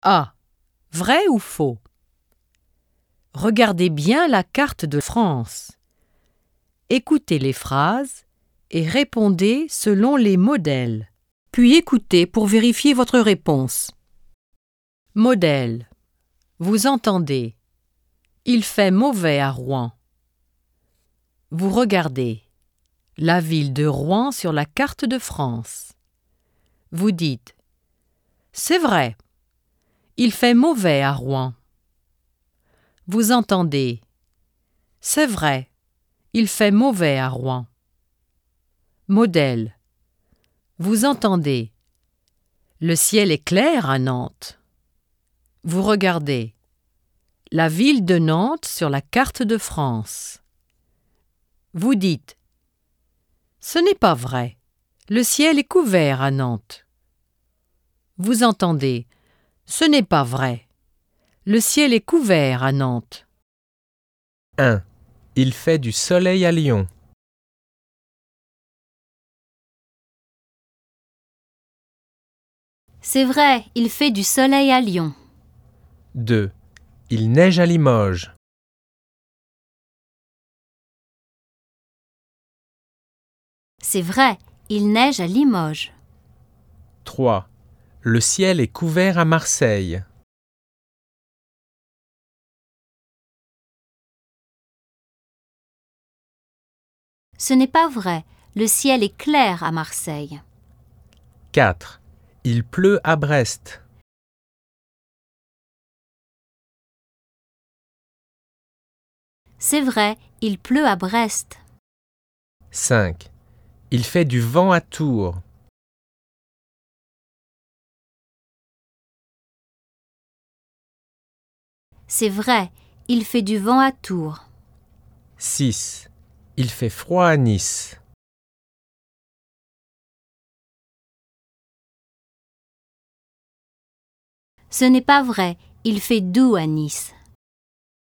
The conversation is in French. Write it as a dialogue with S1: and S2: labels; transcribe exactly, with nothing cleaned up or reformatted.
S1: A. Vrai ou faux? Regardez bien la carte de France. Écoutez les phrases et répondez selon les modèles. Puis écoutez pour vérifier votre réponse. Modèle. Vous entendez. Il fait mauvais à Rouen. Vous regardez. La ville de Rouen sur la carte de France. Vous dites. C'est vrai. Il fait mauvais à Rouen. Vous entendez. C'est vrai. Il fait mauvais à Rouen. Modèle. Vous entendez. Le ciel est clair à Nantes. Vous regardez. La ville de Nantes sur la carte de France. Vous dites. Ce n'est pas vrai. Le ciel est couvert à Nantes. Vous entendez. Ce n'est pas vrai. Le ciel est couvert à Nantes.
S2: un. Il fait du soleil à Lyon.
S3: C'est vrai, il fait du soleil à Lyon.
S2: deux. Il neige à Limoges.
S3: C'est vrai, il neige à Limoges.
S2: trois. Le ciel est couvert à Marseille.
S3: Ce n'est pas vrai, le ciel est clair à Marseille.
S2: quatre. Il pleut à Brest.
S3: C'est vrai, il pleut à Brest.
S2: cinq. Il fait du vent à Tours.
S3: C'est vrai, il fait du vent à Tours.
S2: six. Il fait froid à Nice.
S3: Ce n'est pas vrai, il fait doux à Nice.